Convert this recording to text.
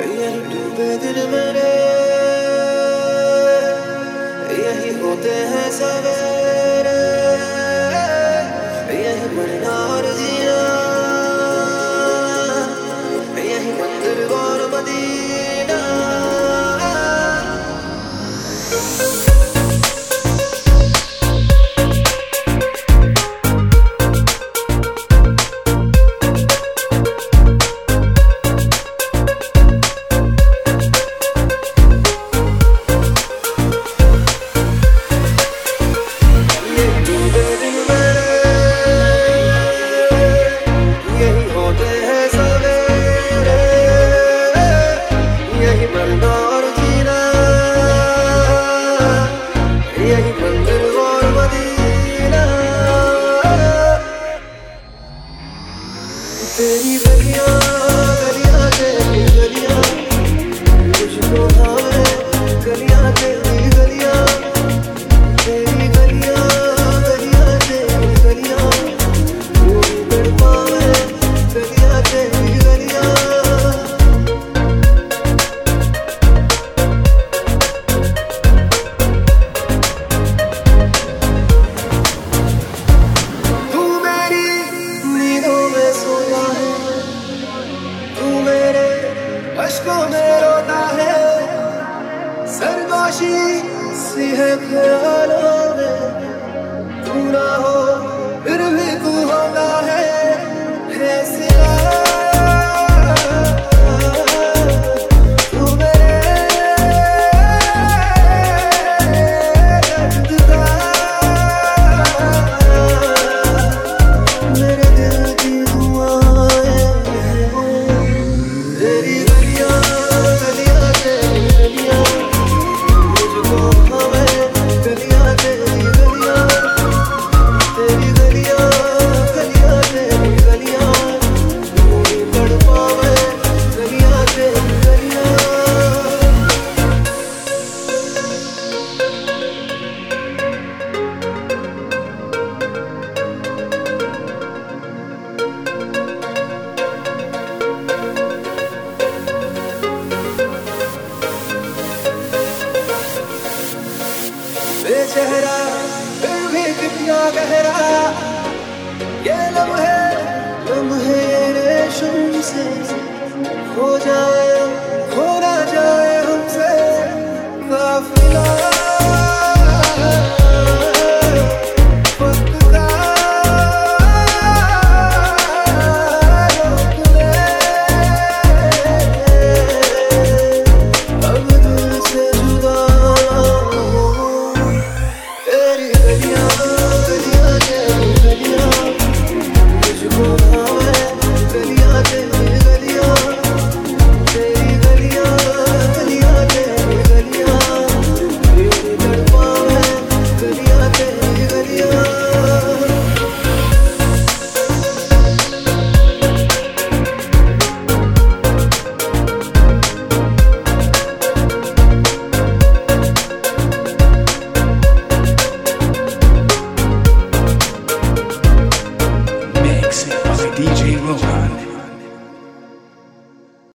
यही डूबे दिल मेरे, यही होते हैं सवेरे, यही मरना और जीना, यही मंदिर और मदीना। तेरी गलियां गलियां तेरी गलियां, तुझको भावे गलियां तेरी गलियां, तेरी गलियां गलियां तेरी गलियां, तू बढ़ पावे गलियां तेरी गलियां। तू मेरी नींदों में सोया है, तू मेरे अश्कों में रोता है, सरगोशी सी है ख्यालों में, तू ना हो फिर भी तू होता है सिवा। तू मेरे दर्द का, मेरे दिल की दुआएं हैं। तेरी गलियां गलियां तेरी गलियां, मुझको भावे गलियां तेरी गलियां, तेरी गलियां गलियां तेरी गलियां, तू बढ़ पावे गलियां तेरी गलियां। बेचेहरा फिर भी कितना गहरा, ये लम्हे लम्हे रेशम से हो जाए।